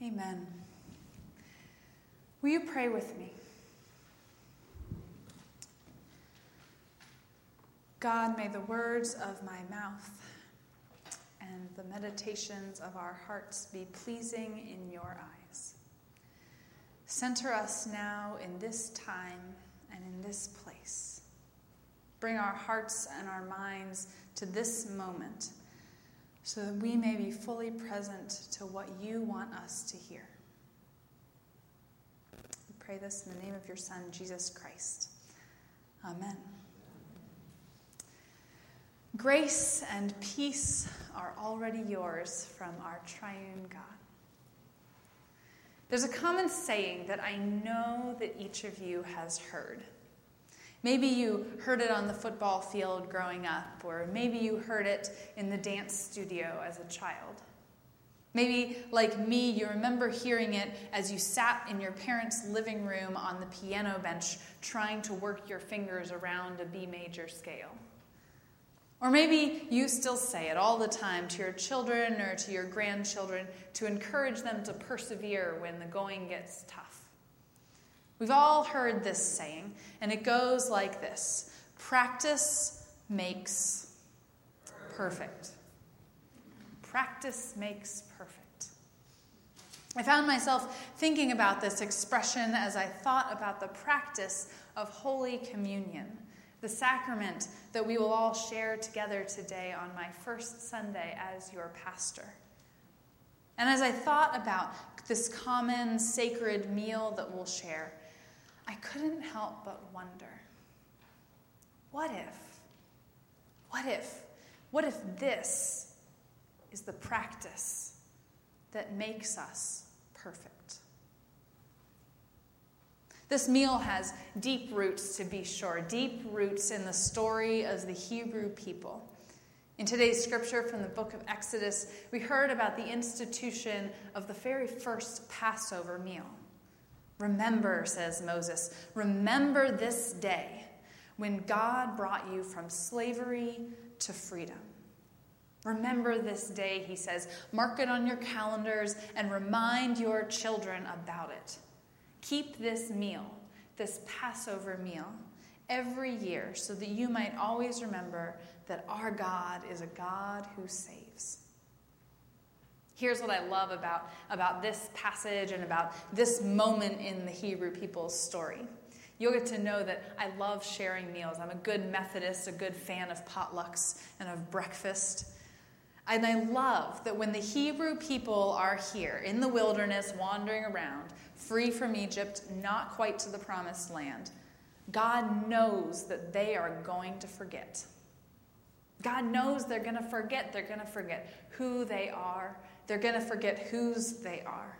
Amen. Will you pray with me? God, may the words of my mouth and the meditations of our hearts be pleasing in your eyes. Center us now in this time and in this place. Bring our hearts and our minds to this moment so that we may be fully present to what you want us to hear. We pray this in the name of your Son, Jesus Christ. Amen. Grace and peace are already yours from our triune God. There's a common saying that I know that each of you has heard. Maybe you heard it on the football field growing up, or maybe you heard it in the dance studio as a child. Maybe, like me, you remember hearing it as you sat in your parents' living room on the piano bench trying to work your fingers around a B major scale. Or maybe you still say it all the time to your children or to your grandchildren to encourage them to persevere when the going gets tough. We've all heard this saying, and it goes like this: practice makes perfect. Practice makes perfect. I found myself thinking about this expression as I thought about the practice of Holy Communion, the sacrament that we will all share together today on my first Sunday as your pastor. And as I thought about this common sacred meal that we'll share, I couldn't help but wonder, what if this is the practice that makes us perfect? This meal has deep roots, to be sure, deep roots in the story of the Hebrew people. In today's scripture from the book of Exodus, we heard about the institution of the very first Passover meal. Remember, says Moses, remember this day when God brought you from slavery to freedom. Remember this day, he says, mark it on your calendars and remind your children about it. Keep this meal, this Passover meal, every year so that you might always remember that our God is a God who saves. Here's what I love about this passage and about this moment in the Hebrew people's story. You'll get to know that I love sharing meals. I'm a good Methodist, a good fan of potlucks and of breakfast. And I love that when the Hebrew people are here in the wilderness, wandering around, free from Egypt, not quite to the promised land, God knows that they are going to forget. God knows they're going to forget. They're going to forget who they are. They're going to forget whose they are.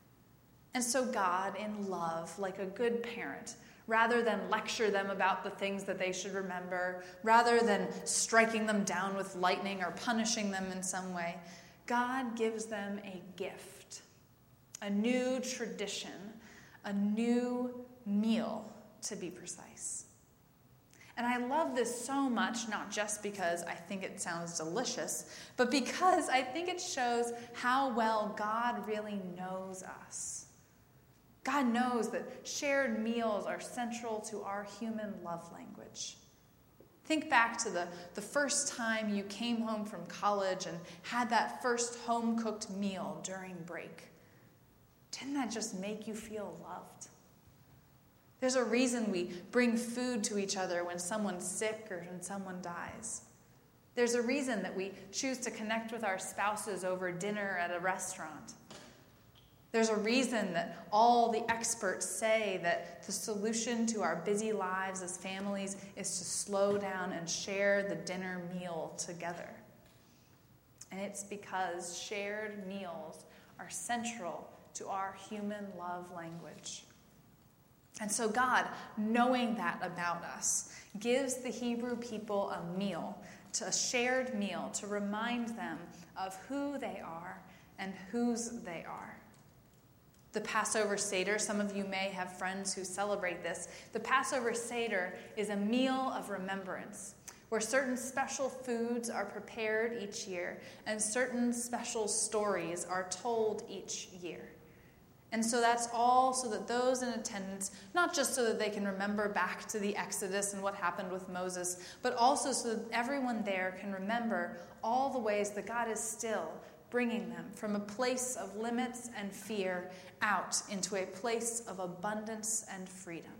And so God, in love, like a good parent, rather than lecture them about the things that they should remember, rather than striking them down with lightning or punishing them in some way, God gives them a gift, a new tradition, a new meal, to be precise. And I love this so much, not just because I think it sounds delicious, but because I think it shows how well God really knows us. God knows that shared meals are central to our human love language. Think back to the first time you came home from college and had that first home-cooked meal during break. Didn't that just make you feel loved? There's a reason we bring food to each other when someone's sick or when someone dies. There's a reason that we choose to connect with our spouses over dinner at a restaurant. There's a reason that all the experts say that the solution to our busy lives as families is to slow down and share the dinner meal together. And it's because shared meals are central to our human love language. And so God, knowing that about us, gives the Hebrew people a meal, a shared meal, to remind them of who they are and whose they are. The Passover Seder, some of you may have friends who celebrate this. The Passover Seder is a meal of remembrance, where certain special foods are prepared each year and certain special stories are told each year. And so that's all so that those in attendance, not just so that they can remember back to the Exodus and what happened with Moses, but also so that everyone there can remember all the ways that God is still bringing them from a place of limits and fear out into a place of abundance and freedom.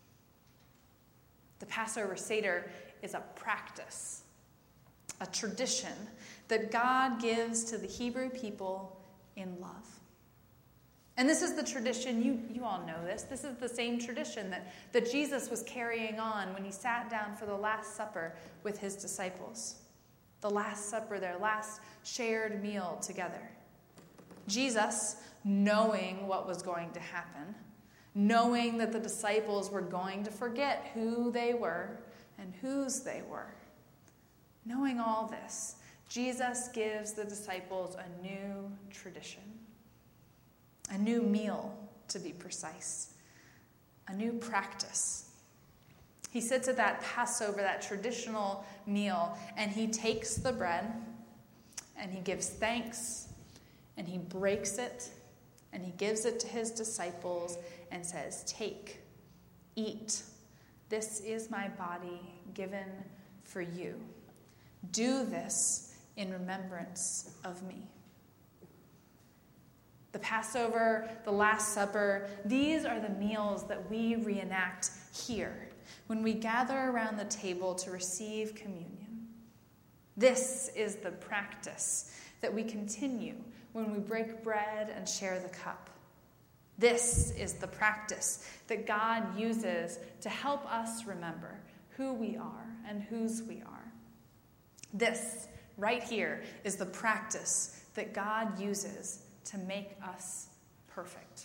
The Passover Seder is a practice, a tradition that God gives to the Hebrew people in love. And this is the tradition, you all know this. This is the same tradition that Jesus was carrying on when he sat down for the Last Supper with his disciples. The Last Supper, their last shared meal together. Jesus, knowing what was going to happen, knowing that the disciples were going to forget who they were and whose they were, knowing all this, Jesus gives the disciples a new tradition. A new meal, to be precise. A new practice. He sits at that Passover, that traditional meal, and he takes the bread, and he gives thanks, and he breaks it, and he gives it to his disciples and says, "Take, eat. This is my body given for you. Do this in remembrance of me." The Passover, the Last Supper, these are the meals that we reenact here when we gather around the table to receive communion. This is the practice that we continue when we break bread and share the cup. This is the practice that God uses to help us remember who we are and whose we are. This, right here, is the practice that God uses to make us perfect.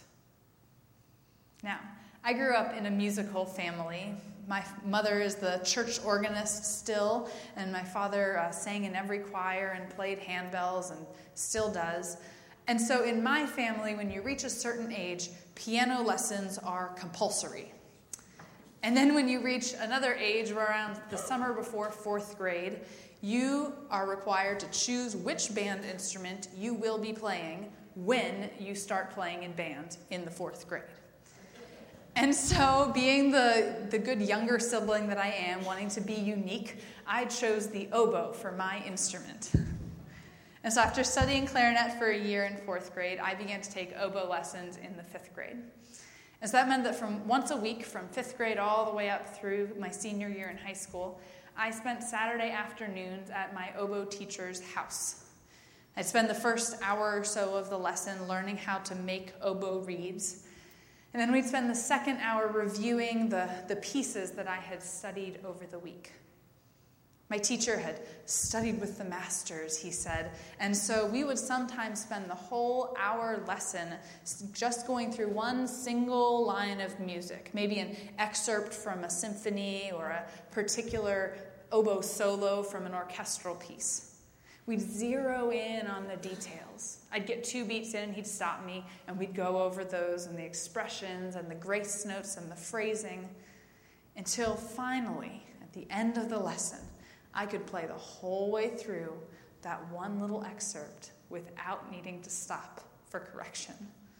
Now, I grew up in a musical family. My mother is the church organist still, and my father sang in every choir and played handbells and still does. And so in my family, when you reach a certain age, piano lessons are compulsory. And then when you reach another age, around the summer before 4th grade, you are required to choose which band instrument you will be playing when you start playing in band in the 4th grade. And so, being the good younger sibling that I am, wanting to be unique, I chose the oboe for my instrument. And so after studying clarinet for a year in 4th grade, I began to take oboe lessons in the 5th grade. And so that meant that from once a week, from 5th grade all the way up through my senior year in high school, I spent Saturday afternoons at my oboe teacher's house. I'd spend the first hour or so of the lesson learning how to make oboe reeds. And then we'd spend the second hour reviewing the pieces that I had studied over the week. My teacher had studied with the masters, he said, and so we would sometimes spend the whole hour lesson just going through one single line of music, maybe an excerpt from a symphony or a particular oboe solo from an orchestral piece. We'd zero in on the details. I'd get 2 beats in, he'd stop me, and we'd go over those and the expressions and the grace notes and the phrasing until finally, at the end of the lesson, I could play the whole way through that one little excerpt without needing to stop for correction.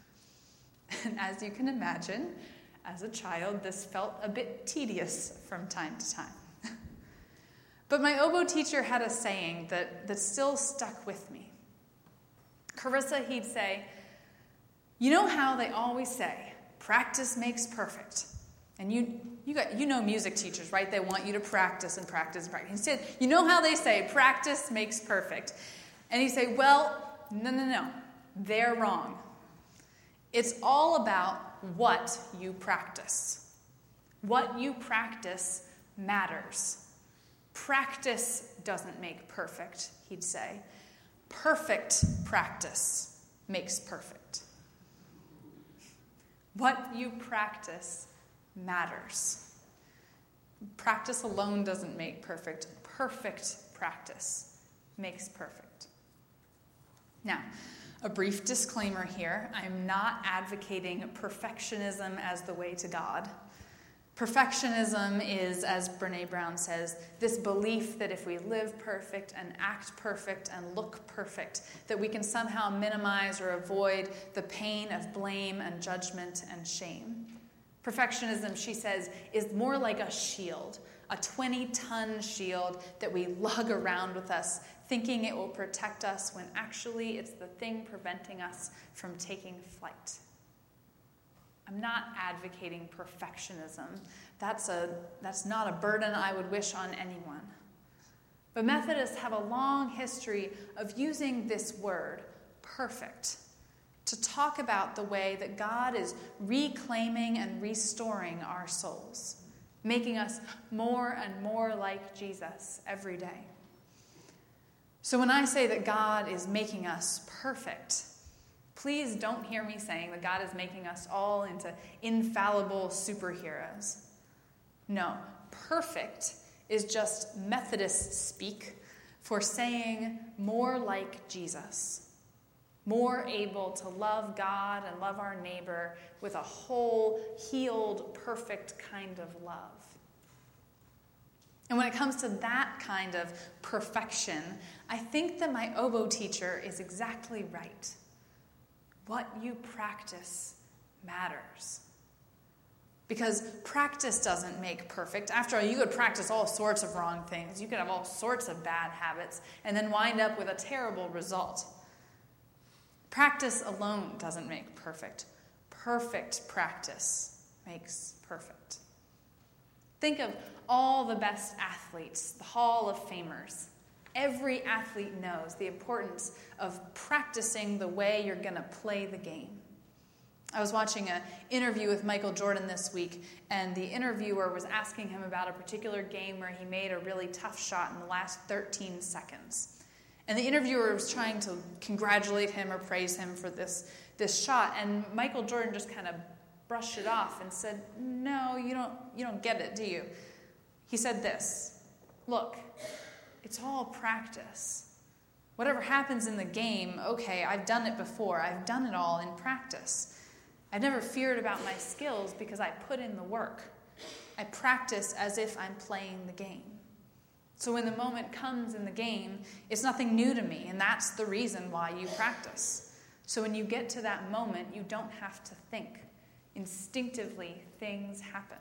And as you can imagine, as a child, this felt a bit tedious from time to time. But my oboe teacher had a saying that still stuck with me. Carissa, he'd say, "You know how they always say, practice makes perfect." And you know music teachers, right? They want you to practice and practice and practice. He said, "You know how they say, practice makes perfect." And he'd say, "Well, no. They're wrong. It's all about what you practice. What you practice matters. Practice doesn't make perfect," he'd say. "Perfect practice makes perfect." What you practice matters. Practice alone doesn't make perfect. Perfect practice makes perfect. Now, a brief disclaimer here. I'm not advocating perfectionism as the way to God. Perfectionism is, as Brené Brown says, this belief that if we live perfect and act perfect and look perfect, that we can somehow minimize or avoid the pain of blame and judgment and shame. Perfectionism, she says, is more like a shield, a 20-ton shield that we lug around with us, thinking it will protect us when actually it's the thing preventing us from taking flight. I'm not advocating perfectionism. That's not a burden I would wish on anyone. But Methodists have a long history of using this word, perfect, to talk about the way that God is reclaiming and restoring our souls, making us more and more like Jesus every day. So when I say that God is making us perfect, please don't hear me saying that God is making us all into infallible superheroes. No, perfect is just Methodist speak for saying more like Jesus, more able to love God and love our neighbor with a whole, healed, perfect kind of love. And when it comes to that kind of perfection, I think that my oboe teacher is exactly right. What you practice matters. Because practice doesn't make perfect. After all, you could practice all sorts of wrong things. You could have all sorts of bad habits and then wind up with a terrible result. Practice alone doesn't make perfect. Perfect practice makes perfect. Think of all the best athletes, the Hall of Famers. Every athlete knows the importance of practicing the way you're going to play the game. I was watching an interview with Michael Jordan this week, and the interviewer was asking him about a particular game where he made a really tough shot in the last 13 seconds. And the interviewer was trying to congratulate him or praise him for this shot, and Michael Jordan just kind of brushed it off and said, "No, you don't get it, do you?" He said this, "Look, it's all practice. Whatever happens in the game, okay, I've done it before. I've done it all in practice. I've never feared about my skills because I put in the work. I practice as if I'm playing the game. So when the moment comes in the game, it's nothing new to me, and that's the reason why you practice. So when you get to that moment, you don't have to think. Instinctively, things happen."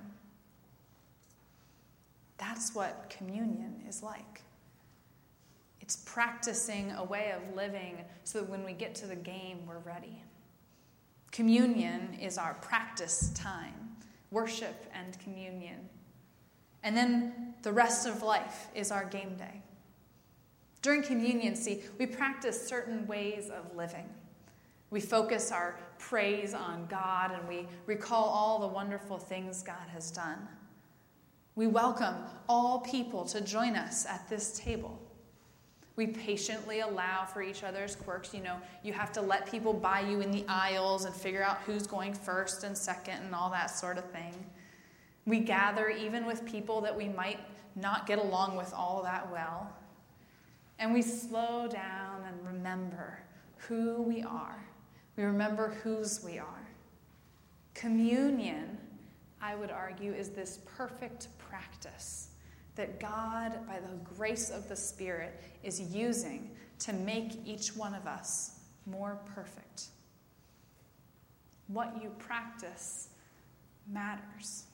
That's what communion is like. It's practicing a way of living so that when we get to the game, we're ready. Communion is our practice time, worship and communion. And then the rest of life is our game day. During communion, we practice certain ways of living. We focus our praise on God and we recall all the wonderful things God has done. We welcome all people to join us at this table. We patiently allow for each other's quirks. You have to let people by you in the aisles and figure out who's going first and second and all that sort of thing. We gather even with people that we might not get along with all that well. And we slow down and remember who we are. We remember whose we are. Communion, I would argue, is this perfect practice that God, by the grace of the Spirit, is using to make each one of us more perfect. What you practice matters.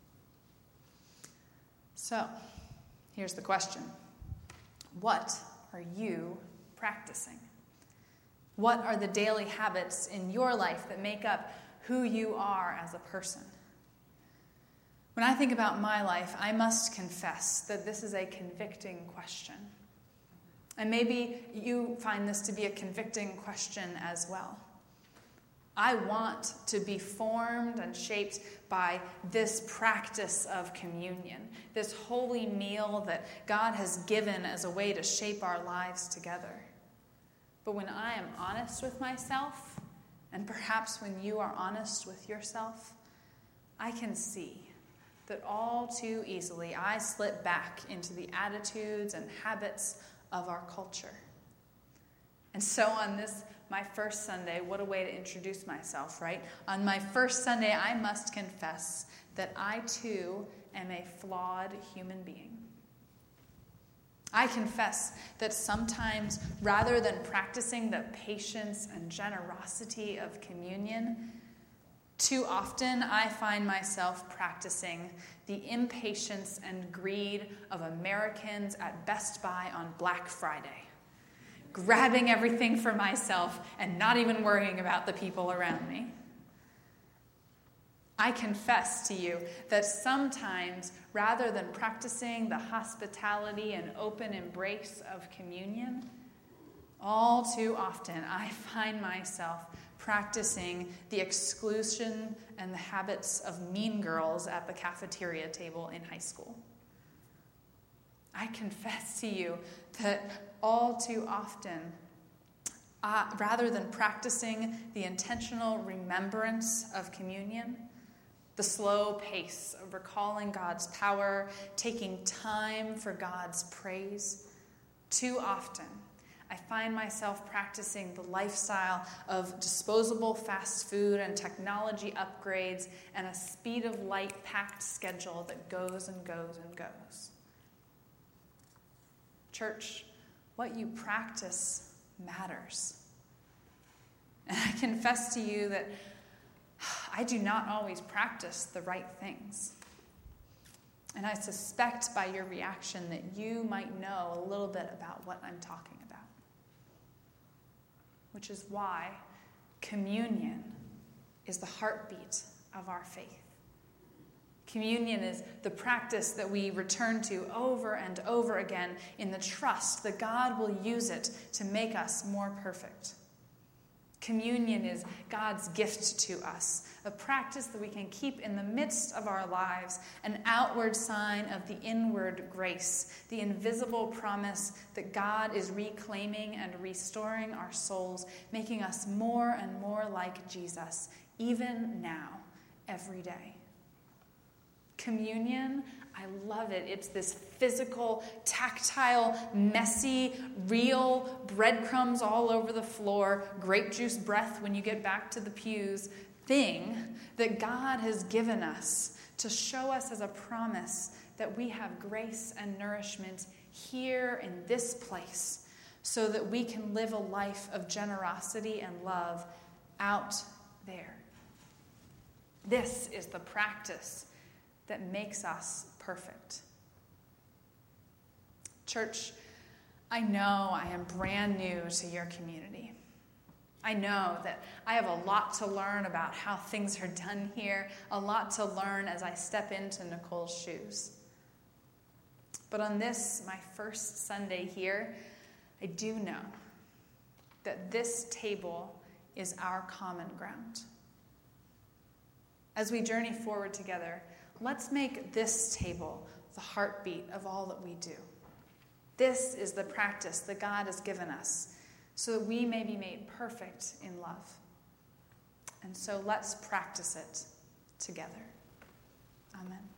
So, here's the question. What are you practicing? What are the daily habits in your life that make up who you are as a person? When I think about my life, I must confess that this is a convicting question. And maybe you find this to be a convicting question as well. I want to be formed and shaped by this practice of communion, this holy meal that God has given as a way to shape our lives together. But when I am honest with myself, and perhaps when you are honest with yourself, I can see that all too easily I slip back into the attitudes and habits of our culture. And so on this my first Sunday, what a way to introduce myself, right? On my first Sunday, I must confess that I too am a flawed human being. I confess that sometimes, rather than practicing the patience and generosity of communion, too often I find myself practicing the impatience and greed of Americans at Best Buy on Black Friday, grabbing everything for myself and not even worrying about the people around me. I confess to you that sometimes, rather than practicing the hospitality and open embrace of communion, all too often I find myself practicing the exclusion and the habits of mean girls at the cafeteria table in high school. I confess to you that all too often, rather than practicing the intentional remembrance of communion, the slow pace of recalling God's power, taking time for God's praise, too often I find myself practicing the lifestyle of disposable fast food and technology upgrades and a speed of light packed schedule that goes and goes and goes. Church, what you practice matters. And I confess to you that I do not always practice the right things. And I suspect by your reaction that you might know a little bit about what I'm talking about. Which is why communion is the heartbeat of our faith. Communion is the practice that we return to over and over again in the trust that God will use it to make us more perfect. Communion is God's gift to us, a practice that we can keep in the midst of our lives, an outward sign of the inward grace, the invisible promise that God is reclaiming and restoring our souls, making us more and more like Jesus, even now, every day. Communion, I love it. It's this physical, tactile, messy, real, breadcrumbs all over the floor, grape juice breath when you get back to the pews thing that God has given us to show us as a promise that we have grace and nourishment here in this place so that we can live a life of generosity and love out there. This is the practice that makes us perfect. Church, I know I am brand new to your community. I know that I have a lot to learn about how things are done here, a lot to learn as I step into Nicole's shoes. But on this, my first Sunday here, I do know that this table is our common ground. As we journey forward together, let's make this table the heartbeat of all that we do. This is the practice that God has given us so that we may be made perfect in love. And so let's practice it together. Amen.